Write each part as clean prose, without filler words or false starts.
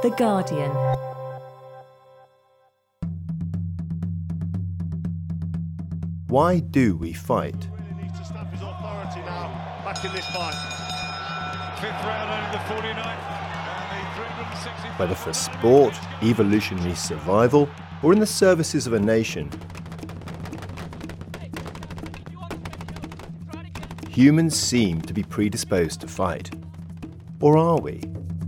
The Guardian. Why do we fight? Really needs to stamp his authority now back in this fight. Fifth round and the 49th. Whether for sport, evolutionary survival, or in the services of a nation, humans seem to be predisposed to fight. Or are we?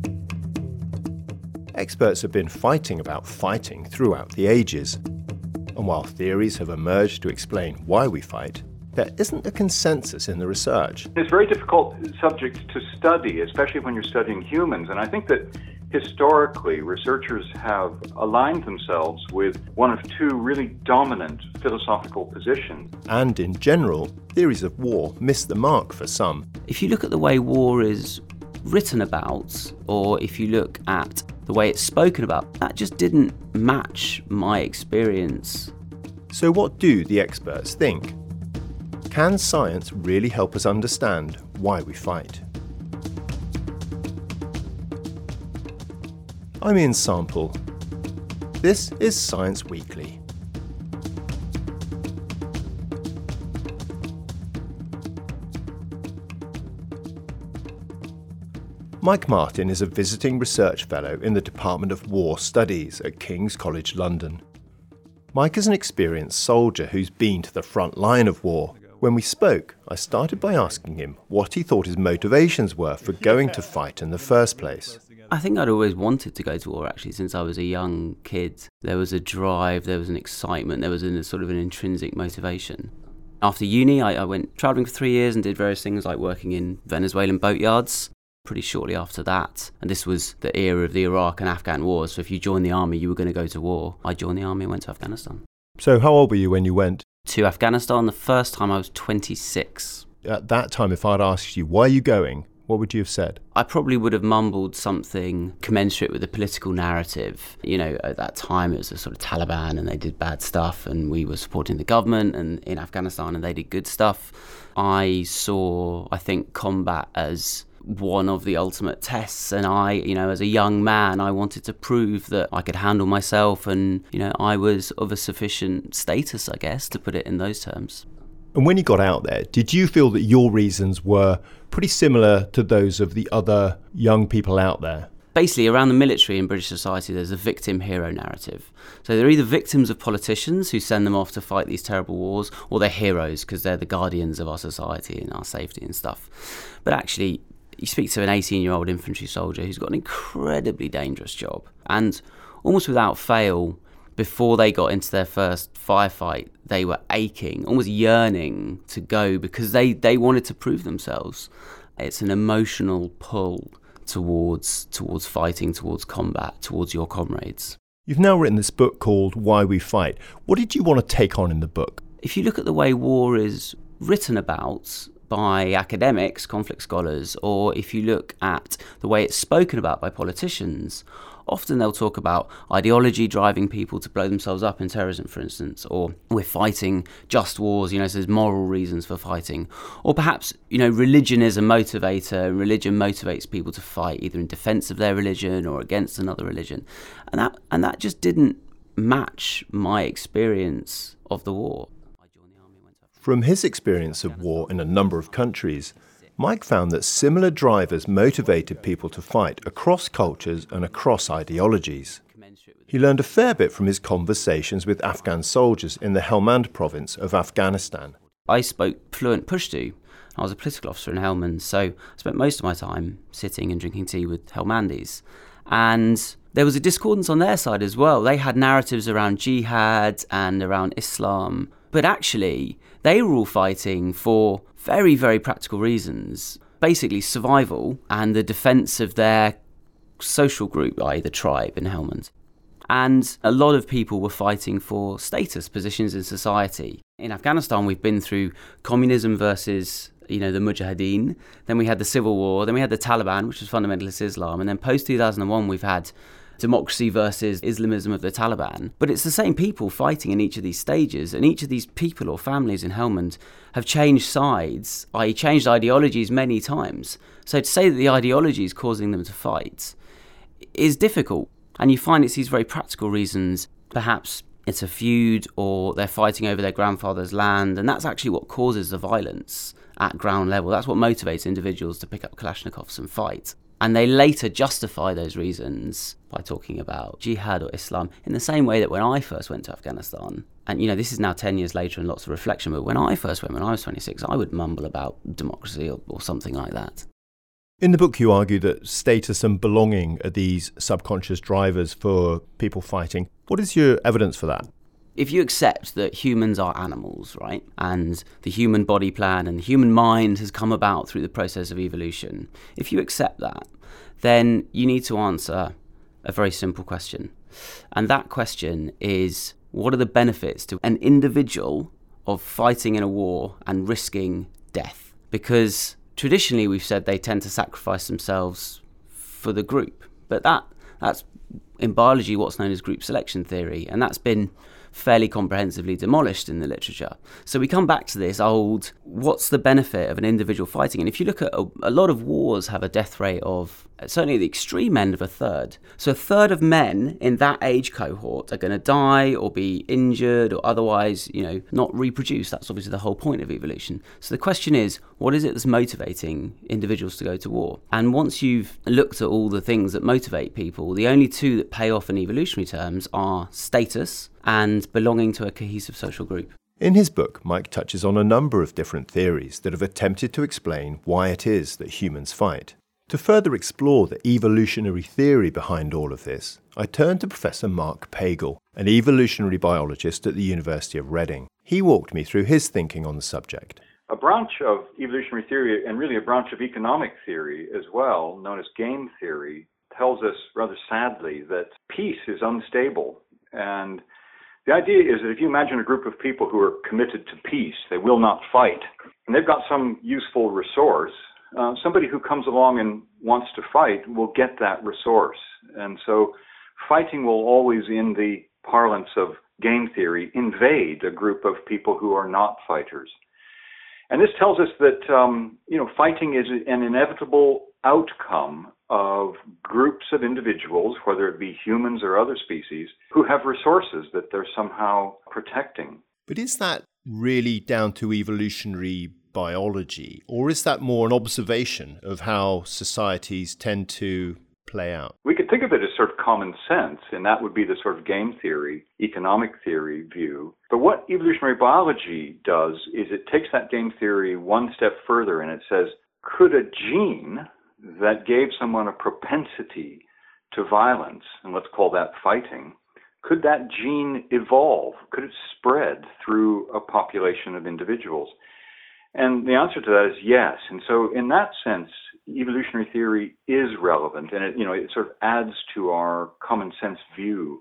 Experts have been fighting about fighting throughout the ages. And while theories have emerged to explain why we fight, there isn't a consensus in the research. It's a very difficult subject to study, especially when you're studying humans. And I think that historically, researchers have aligned themselves with one of two really dominant philosophical positions. And in general, theories of war miss the mark for some. If you look at the way war is written about, or if you look at the way it's spoken about, that just didn't match my experience. So what do the experts think? Can science really help us understand why we fight? I'm Ian Sample. This is Science Weekly. Mike Martin is a visiting research fellow in the Department of War Studies at King's College London. Mike is an experienced soldier who's been to the front line of war. When we spoke, I started by asking him what he thought his motivations were for going to fight in the first place. I think I'd always wanted to go to war, actually, since I was a young kid. There was a drive, there was an excitement, there was a sort of an intrinsic motivation. After uni, I went travelling for 3 years and did various things like working in Venezuelan boatyards. Pretty shortly after that, and this was the era of the Iraq and Afghan wars, so if you joined the army, you were going to go to war. I joined the army and went to Afghanistan. So how old were you when you went? To Afghanistan, the first time I was 26. At that time, if I'd asked you, why are you going? What would you have said? I probably would have mumbled something commensurate with the political narrative. You know, at that time it was a sort of Taliban and they did bad stuff and we were supporting the government and in Afghanistan and they did good stuff. I saw, I think, combat as one of the ultimate tests, and I, you know, as a young man, I wanted to prove that I could handle myself and, you know, I was of a sufficient status, I guess, to put it in those terms. And when you got out there, did you feel that your reasons were pretty similar to those of the other young people out there? Basically, around the military in British society, there's a victim-hero narrative. So they're either victims of politicians who send them off to fight these terrible wars, or they're heroes because they're the guardians of our society and our safety and stuff. But actually, you speak to an 18-year-old infantry soldier who's got an incredibly dangerous job. And almost without fail, before they got into their first firefight, they were aching, almost yearning to go because they wanted to prove themselves. It's an emotional pull towards fighting, towards combat, towards your comrades. You've now written this book called Why We Fight. What did you want to take on in the book? If you look at the way war is written about by academics, conflict scholars, or if you look at the way it's spoken about by politicians, often they'll talk about ideology driving people to blow themselves up in terrorism, for instance, or we're fighting just wars, you know, so there's moral reasons for fighting. Or perhaps, you know, religion is a motivator, and religion motivates people to fight either in defense of their religion or against another religion. And that just didn't match my experience of the war. From his experience of war in a number of countries, Mike found that similar drivers motivated people to fight across cultures and across ideologies. He learned a fair bit from his conversations with Afghan soldiers in the Helmand province of Afghanistan. I spoke fluent Pashto. I was a political officer in Helmand, so I spent most of my time sitting and drinking tea with Helmandis. And there was a discordance on their side as well. They had narratives around jihad and around Islam, but actually they were all fighting for very, very practical reasons. Basically survival and the defence of their social group, i.e. the tribe in Helmand. And a lot of people were fighting for status, positions in society. In Afghanistan, we've been through communism versus, you know, the Mujahideen. Then we had the civil war. Then we had the Taliban, which was fundamentalist Islam. And then post-2001, we've had democracy versus Islamism of the Taliban. But it's the same people fighting in each of these stages, and each of these people or families in Helmand have changed sides, i.e. changed ideologies many times. So to say that the ideology is causing them to fight is difficult. And you find it's these very practical reasons. Perhaps it's a feud or they're fighting over their grandfather's land, and that's actually what causes the violence at ground level. That's what motivates individuals to pick up Kalashnikovs and fight. And they later justify those reasons by talking about jihad or Islam in the same way that when I first went to Afghanistan, and this is now 10 years later and lots of reflection, but when I first went, when I was 26, I would mumble about democracy or something like that. In the book, you argue that status and belonging are these subconscious drivers for people fighting. What is your evidence for that? If you accept that humans are animals, right, and the human body plan and the human mind has come about through the process of evolution, if you accept that, then you need to answer a very simple question. And that question is, what are the benefits to an individual of fighting in a war and risking death? Because traditionally, we've said they tend to sacrifice themselves for the group. But that's in biology what's known as group selection theory, and that's been fairly comprehensively demolished in the literature. So we come back to this old, what's the benefit of an individual fighting? And if you look at a lot of wars have a death rate of, certainly at the extreme end, of a third. So a third of men in that age cohort are going to die or be injured or otherwise, not reproduce. That's obviously the whole point of evolution. So the question is, what is it that's motivating individuals to go to war? And once you've looked at all the things that motivate people, the only two that pay off in evolutionary terms are status and belonging to a cohesive social group. In his book, Mike touches on a number of different theories that have attempted to explain why it is that humans fight. To further explore the evolutionary theory behind all of this, I turned to Professor Mark Pagel, an evolutionary biologist at the University of Reading. He walked me through his thinking on the subject. A branch of evolutionary theory, and really a branch of economic theory as well, known as game theory, tells us rather sadly that peace is unstable. And the idea is that if you imagine a group of people who are committed to peace, they will not fight, and they've got some useful resource, somebody who comes along and wants to fight will get that resource. And so fighting will always, in the parlance of game theory, invade a group of people who are not fighters. And this tells us that, fighting is an inevitable outcome of groups of individuals, whether it be humans or other species, who have resources that they're somehow protecting. But is that really down to evolutionary biology, or is that more an observation of how societies tend to play out? We could think of it as sort of common sense, and that would be the sort of game theory, economic theory view. But what evolutionary biology does is it takes that game theory one step further, and it says, could a gene that gave someone a propensity to violence, and let's call that fighting, could that gene evolve? Could it spread through a population of individuals? And the answer to that is yes. And so in that sense, evolutionary theory is relevant, and it sort of adds to our common sense view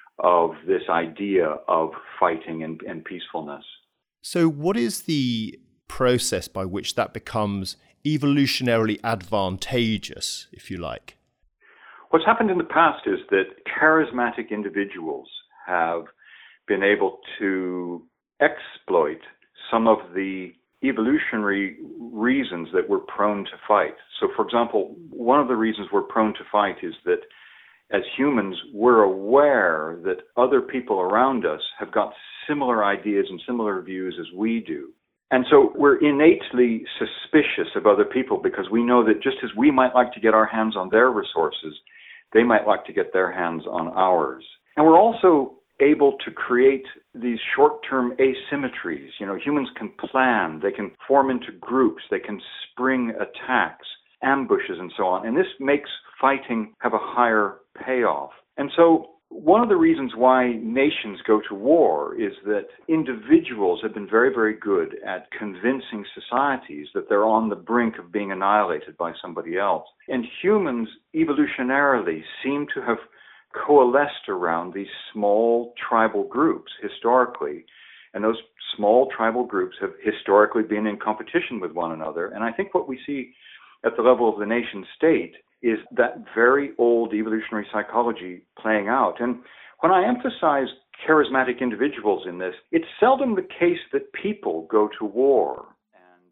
of this idea of fighting and peacefulness. So what is the process by which that becomes evolutionarily advantageous, if you like? What's happened in the past is that charismatic individuals have been able to exploit some of the evolutionary reasons that we're prone to fight. So, for example, one of the reasons we're prone to fight is that as humans, we're aware that other people around us have got similar ideas and similar views as we do. And so we're innately suspicious of other people because we know that just as we might like to get our hands on their resources, they might like to get their hands on ours. And we're also able to create these short-term asymmetries. Humans can plan, they can form into groups, they can spring attacks, ambushes, and so on. And this makes fighting have a higher payoff. And so one of the reasons why nations go to war is that individuals have been very, very good at convincing societies that they're on the brink of being annihilated by somebody else. And humans evolutionarily seem to have coalesced around these small tribal groups historically. And those small tribal groups have historically been in competition with one another. And I think what we see at the level of the nation state is that very old evolutionary psychology playing out. And when I emphasize charismatic individuals in this, it's seldom the case that people go to war.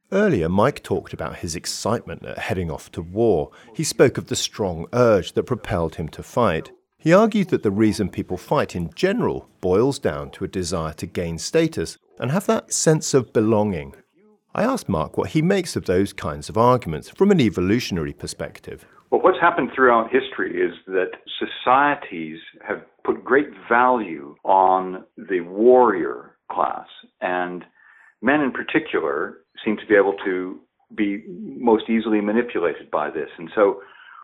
Earlier, Mike talked about his excitement at heading off to war. He spoke of the strong urge that propelled him to fight. He argued that the reason people fight in general boils down to a desire to gain status and have that sense of belonging. I asked Mark what he makes of those kinds of arguments from an evolutionary perspective. Well, what's happened throughout history is that societies have put great value on the warrior class, and men in particular seem to be able to be most easily manipulated by this. And so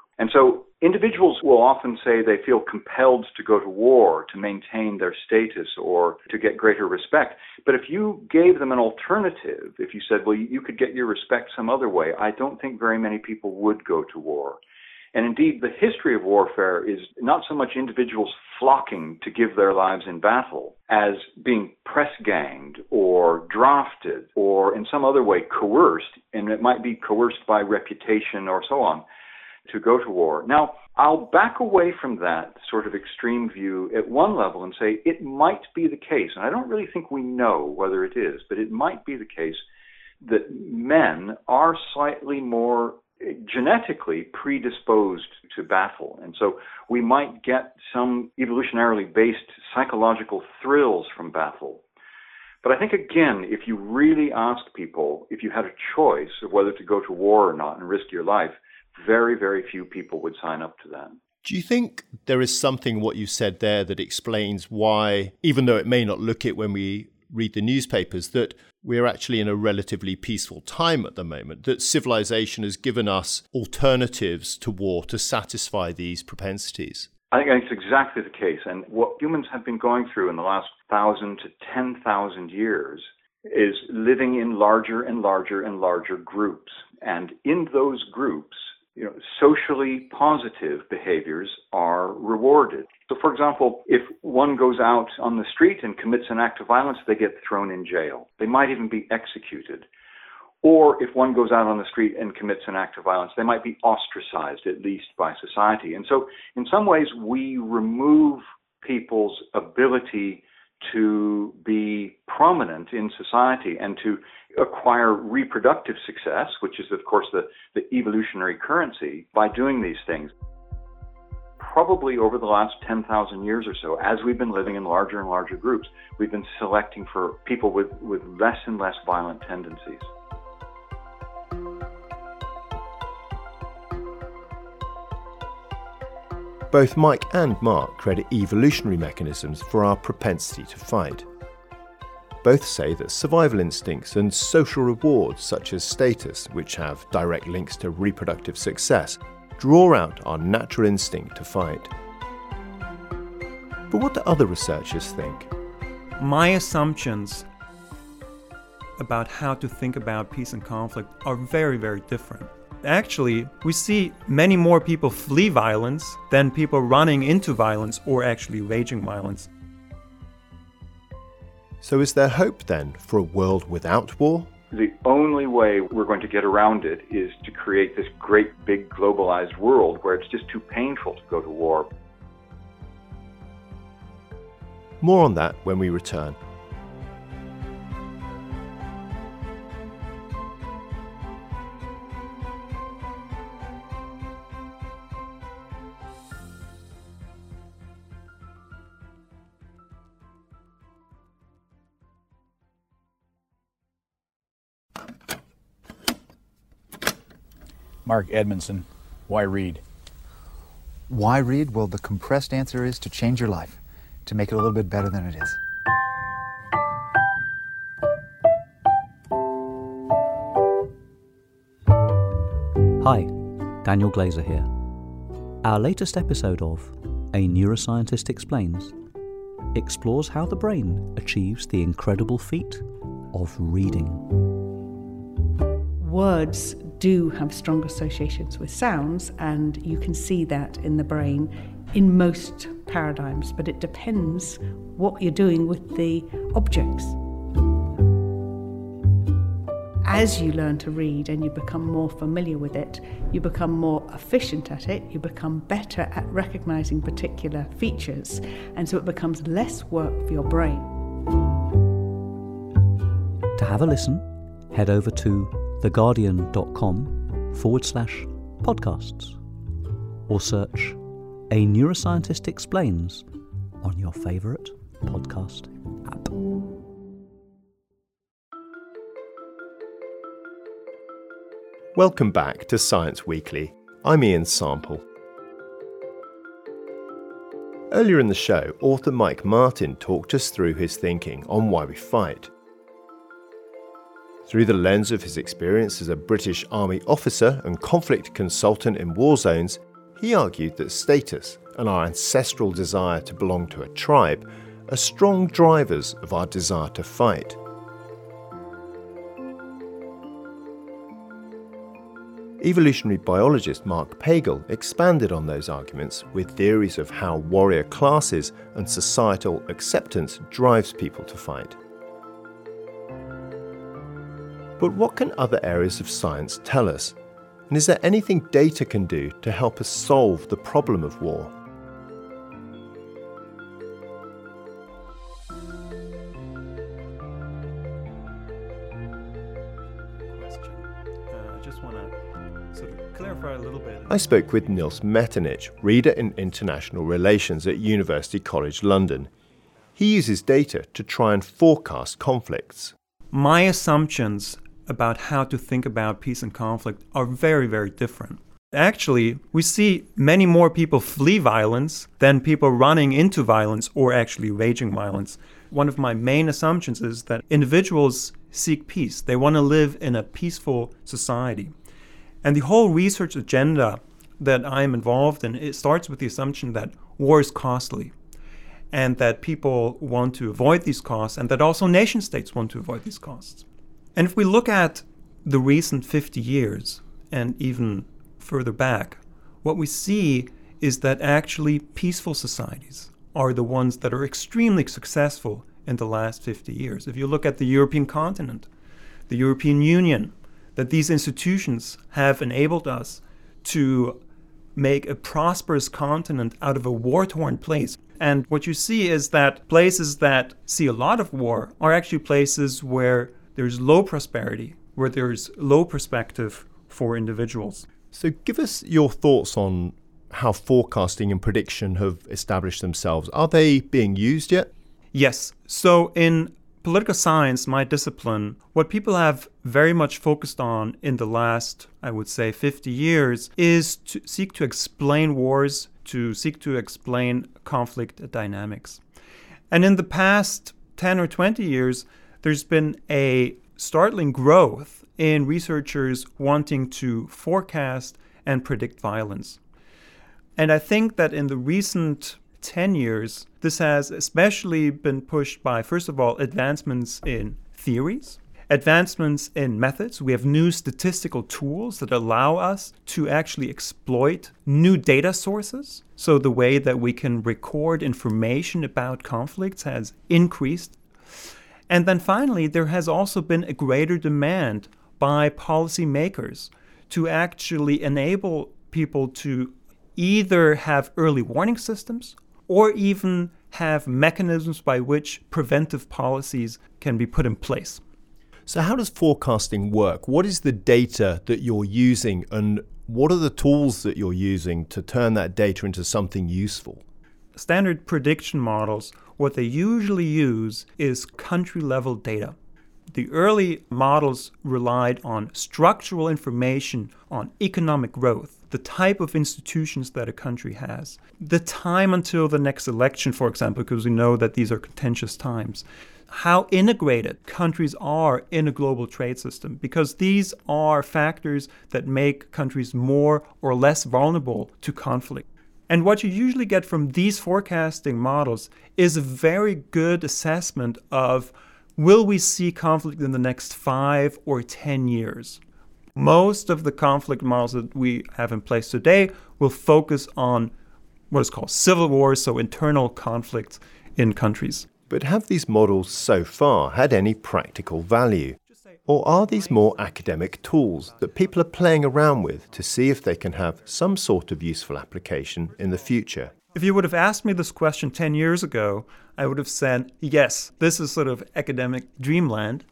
individuals will often say they feel compelled to go to war to maintain their status or to get greater respect. But if you gave them an alternative, if you said, well, you could get your respect some other way, I don't think very many people would go to war. And indeed, the history of warfare is not so much individuals flocking to give their lives in battle as being press-ganged or drafted or in some other way coerced, and it might be coerced by reputation or so on, to go to war. Now, I'll back away from that sort of extreme view at one level and say it might be the case, and I don't really think we know whether it is, but it might be the case that men are slightly more genetically predisposed to battle. And so we might get some evolutionarily based psychological thrills from battle. But I think, again, if you really ask people, if you had a choice of whether to go to war or not and risk your life, very, very few people would sign up to that. Do you think there is something what you said there that explains why, even though it may not look it when we read the newspapers, that we're actually in a relatively peaceful time at the moment, that civilization has given us alternatives to war to satisfy these propensities? I think that's exactly the case. And what humans have been going through in the last 1,000 to 10,000 years is living in larger and larger and larger groups. And in those groups, socially positive behaviors are rewarded. So, for example, if one goes out on the street and commits an act of violence, they get thrown in jail. They might even be executed. Or if one goes out on the street and commits an act of violence, they might be ostracized, at least by society. And so, in some ways, we remove people's ability to be prominent in society and to acquire reproductive success, which is, of course, the evolutionary currency, by doing these things. Probably over the last 10,000 years or so, as we've been living in larger and larger groups, we've been selecting for people with less and less violent tendencies. Both Mike and Mark credit evolutionary mechanisms for our propensity to fight. Both say that survival instincts and social rewards such as status, which have direct links to reproductive success, draw out our natural instinct to fight. But what do other researchers think? My assumptions about how to think about peace and conflict are very, very different. Actually, we see many more people flee violence than people running into violence or actually waging violence. So is there hope then for a world without war? The only way we're going to get around it is to create this great big globalized world where it's just too painful to go to war. More on that when we return. Mark Edmondson, why read? Why read? Well, the compressed answer is to change your life, to make it a little bit better than it is. Hi, Daniel Glazer here. Our latest episode of A Neuroscientist Explains explores how the brain achieves the incredible feat of reading. Words do have strong associations with sounds, and you can see that in the brain in most paradigms, but it depends what you're doing with the objects. As you learn to read and you become more familiar with it, you become more efficient at it, you become better at recognizing particular features, and so it becomes less work for your brain. To have a listen, head over to theguardian.com/podcasts, or search A Neuroscientist Explains on your favourite podcast app. Welcome back to Science Weekly. I'm Ian Sample. Earlier in the show, author Mike Martin talked us through his thinking on why we fight. Through the lens of his experience as a British Army officer and conflict consultant in war zones, he argued that status and our ancestral desire to belong to a tribe are strong drivers of our desire to fight. Evolutionary biologist Mark Pagel expanded on those arguments with theories of how warrior classes and societal acceptance drives people to fight. But what can other areas of science tell us? And is there anything data can do to help us solve the problem of war? I spoke with Nils Metternich, reader in international relations at University College London. He uses data to try and forecast conflicts. My assumptions about how to think about peace and conflict are very, very different. Actually, we see many more people flee violence than people running into violence or actually waging violence. One of my main assumptions is that individuals seek peace. They want to live in a peaceful society. And the whole research agenda that I'm involved in, it starts with the assumption that war is costly and that people want to avoid these costs and that also nation states want to avoid these costs. And if we look at the recent 50 years and even further back, what we see is that actually peaceful societies are the ones that are extremely successful in the last 50 years. If you look at the European continent, the European Union, that these institutions have enabled us to make a prosperous continent out of a war-torn place. And what you see is that places that see a lot of war are actually places where there's low prosperity, where there's low perspective for individuals. So give us your thoughts on how forecasting and prediction have established themselves. Are they being used yet? Yes. So in political science, my discipline, what people have very much focused on in the last, I would say, 50 years is to seek to explain wars, to seek to explain conflict dynamics. And in the past 10 or 20 years, there's been a startling growth in researchers wanting to forecast and predict violence. And I think that in the recent 10 years, this has especially been pushed by, first of all, advancements in theories, advancements in methods. We have new statistical tools that allow us to actually exploit new data sources. So the way that we can record information about conflicts has increased. And then finally, there has also been a greater demand by policymakers to actually enable people to either have early warning systems or even have mechanisms by which preventive policies can be put in place. So how does forecasting work? What is the data that you're using and what are the tools that you're using to turn that data into something useful? Standard prediction models, what they usually use is country-level data. The early models relied on structural information on economic growth, the type of institutions that a country has, the time until the next election, for example, because we know that these are contentious times, how integrated countries are in a global trade system, because these are factors that make countries more or less vulnerable to conflict. And what you usually get from these forecasting models is a very good assessment of will we see conflict in the next 5 or 10 years. Most of the conflict models that we have in place today will focus on what is called civil wars, so internal conflicts in countries. But have these models so far had any practical value? Or are these more academic tools that people are playing around with to see if they can have some sort of useful application in the future? If you would have asked me this question 10 years ago, I would have said, yes, this is sort of academic dreamland.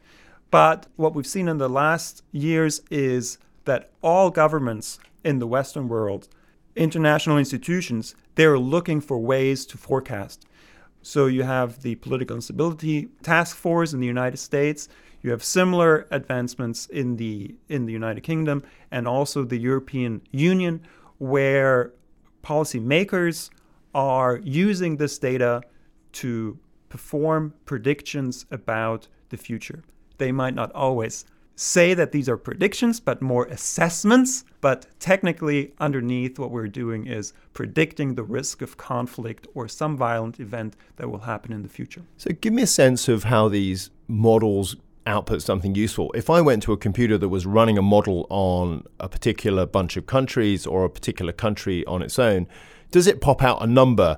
But what we've seen in the last years is that all governments in the Western world, international institutions, they're looking for ways to forecast. So you have the Political Instability Task Force in the United States. You have similar advancements in the United Kingdom and also the European Union, where policymakers are using this data to perform predictions about the future. They might not always say that these are predictions, but more assessments. But technically, underneath, what we're doing is predicting the risk of conflict or some violent event that will happen in the future. So give me a sense of how these models output something useful. If I went to a computer that was running a model on a particular bunch of countries or a particular country on its own, does it pop out a number,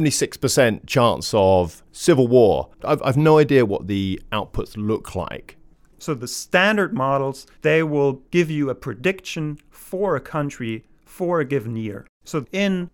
76% chance of civil war? I've no idea what the outputs look like. So the standard models, they will give you a prediction for a country for a given year. So in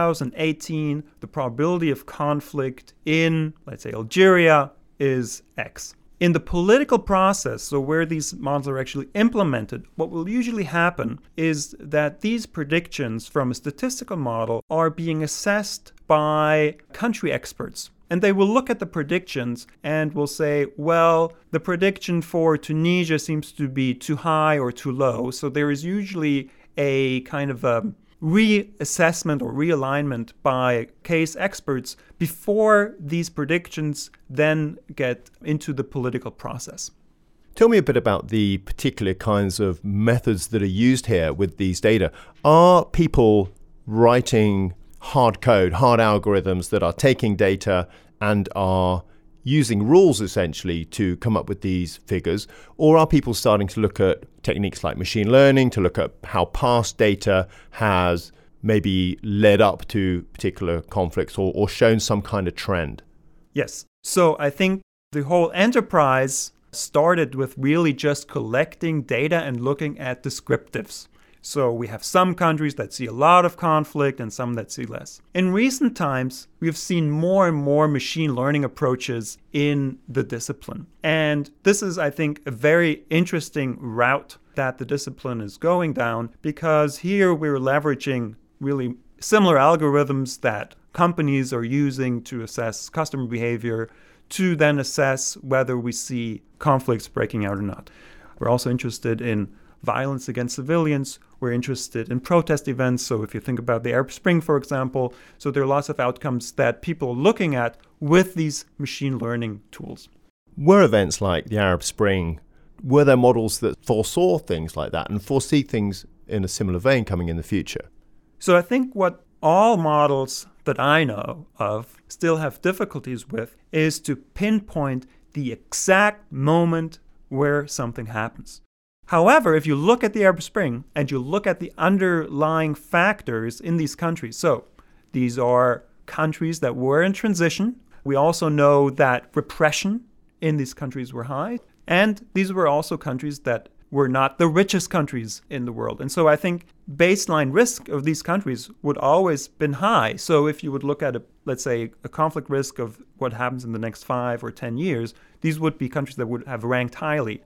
2018, the probability of conflict in, let's say, Algeria is X. In the political process, so where these models are actually implemented, what will usually happen is that these predictions from a statistical model are being assessed by country experts. And they will look at the predictions and will say, well, the prediction for Tunisia seems to be too high or too low. So there is usually a kind of a reassessment or realignment by case experts before these predictions then get into the political process. Tell me a bit about the particular kinds of methods that are used here with these data. Are people writing hard code, hard algorithms that are taking data and are using rules essentially to come up with these figures? Or are people starting to look at techniques like machine learning to look at how past data has maybe led up to particular conflicts or shown some kind of trend? Yes. So I think the whole enterprise started with really just collecting data and looking at descriptives. So we have some countries that see a lot of conflict and some that see less. In recent times, we have seen more and more machine learning approaches in the discipline. And this is, I think, a very interesting route that the discipline is going down, because here we're leveraging really similar algorithms that companies are using to assess customer behavior to then assess whether we see conflicts breaking out or not. We're also interested in violence against civilians. We're interested in protest events. So if you think about the Arab Spring, for example, so there are lots of outcomes that people are looking at with these machine learning tools. Were events like the Arab Spring, were there models that foresaw things like that and foresee things in a similar vein coming in the future? So I think what all models that I know of still have difficulties with is to pinpoint the exact moment where something happens. However, if you look at the Arab Spring and you look at the underlying factors in these countries, so these are countries that were in transition. We also know that repression in these countries were high. And these were also countries that were not the richest countries in the world. And so I think baseline risk of these countries would always been high. So if you would look at, let's say, a conflict risk of what happens in the next 5 or 10 years, these would be countries that would have ranked highly.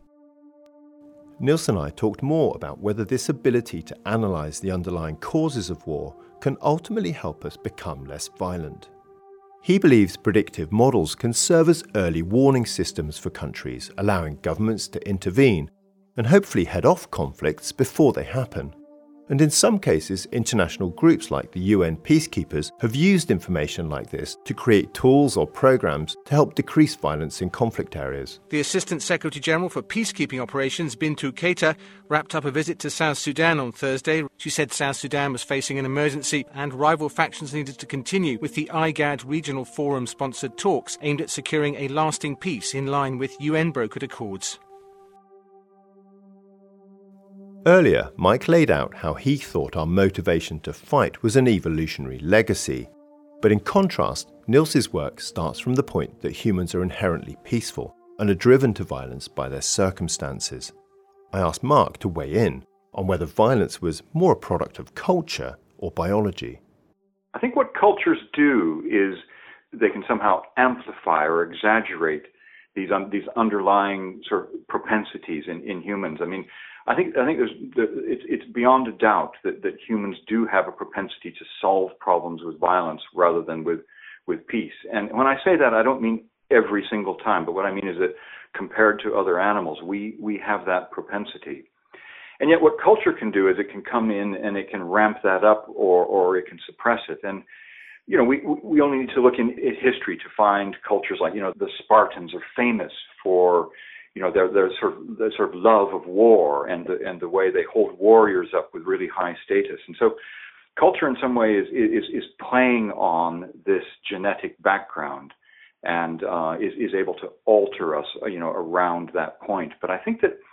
Niels and I talked more about whether this ability to analyse the underlying causes of war can ultimately help us become less violent. He believes predictive models can serve as early warning systems for countries, allowing governments to intervene and hopefully head off conflicts before they happen. And in some cases, international groups like the UN peacekeepers have used information like this to create tools or programs to help decrease violence in conflict areas. The Assistant Secretary-General for Peacekeeping Operations, Bintu Keita, wrapped up a visit to South Sudan on Thursday. She said South Sudan was facing an emergency and rival factions needed to continue with the IGAD Regional Forum-sponsored talks aimed at securing a lasting peace in line with UN-brokered accords. Earlier, Mike laid out how he thought our motivation to fight was an evolutionary legacy. But in contrast, Niels's work starts from the point that humans are inherently peaceful and are driven to violence by their circumstances. I asked Mark to weigh in on whether violence was more a product of culture or biology. I think what cultures do is they can somehow amplify or exaggerate these underlying sort of propensities in humans. I mean, I think it's beyond a doubt that humans do have a propensity to solve problems with violence rather than with peace. And when I say that, I don't mean every single time, but what I mean is that compared to other animals, we have that propensity. And yet what culture can do is it can come in and it can ramp that up or it can suppress it. And, you know, we only need to look in history to find cultures like, you know, the Spartans are famous for, you know, their sort of love of war and the way they hold warriors up with really high status. And so culture in some way is playing on this genetic background and is able to alter us, you know, around that point. But I think that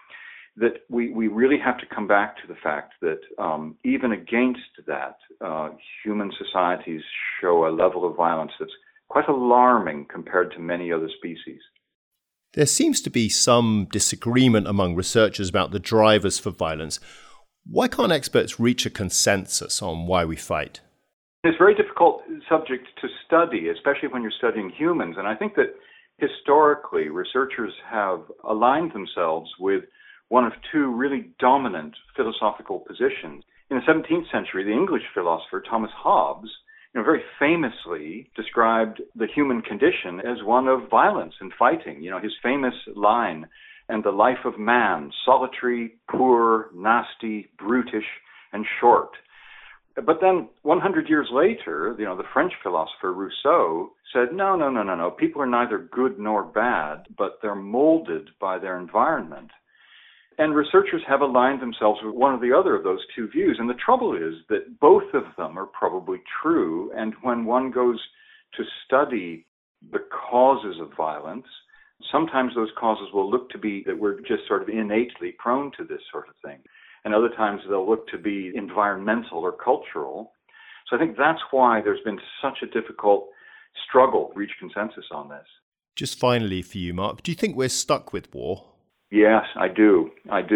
we really have to come back to the fact that even against that, human societies show a level of violence that's quite alarming compared to many other species. There seems to be some disagreement among researchers about the drivers for violence. Why can't experts reach a consensus on why we fight? It's a very difficult subject to study, especially when you're studying humans. And I think that historically, researchers have aligned themselves with one of two really dominant philosophical positions. In the 17th century, the English philosopher Thomas Hobbes, you know, very famously described the human condition as one of violence and fighting. You know, his famous line, "And the life of man, solitary, poor, nasty, brutish, and short." But then 100 years later, you know, the French philosopher Rousseau said, no, people are neither good nor bad, but they're molded by their environment. And researchers have aligned themselves with one or the other of those two views. And the trouble is that both of them are probably true. And when one goes to study the causes of violence, sometimes those causes will look to be that we're just sort of innately prone to this sort of thing. And other times they'll look to be environmental or cultural. So I think that's why there's been such a difficult struggle to reach consensus on this. Just finally for you, Mark, do you think we're stuck with war? Yes, I do.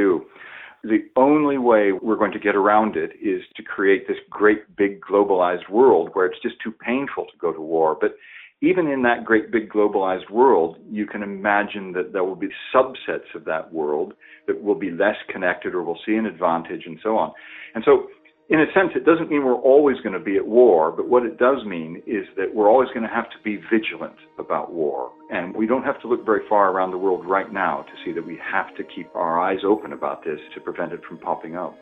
The only way we're going to get around it is to create this great big globalized world where it's just too painful to go to war. But even in that great big globalized world, you can imagine that there will be subsets of that world that will be less connected or will see an advantage and so on. And so, in a sense, it doesn't mean we're always going to be at war, but what it does mean is that we're always going to have to be vigilant about war. And we don't have to look very far around the world right now to see that we have to keep our eyes open about this to prevent it from popping up.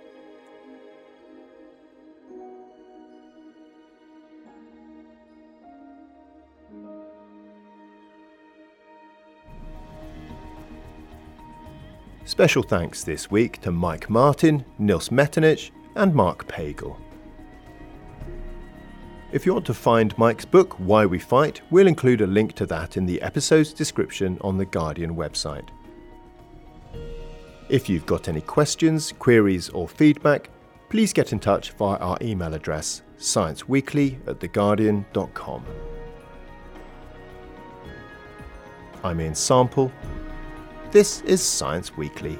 Special thanks this week to Mike Martin, Nils Metternich and Mark Pagel. If you want to find Mike's book, Why We Fight, we'll include a link to that in the episode's description on the Guardian website. If you've got any questions, queries or feedback, please get in touch via our email address, scienceweekly@theguardian.com. I'm Ian Sample. This is Science Weekly.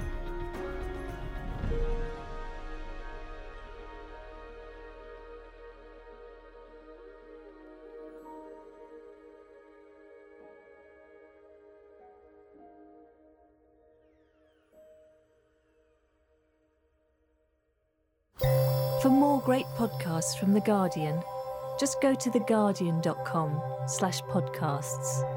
For more great podcasts from The Guardian, just go to theguardian.com/podcasts.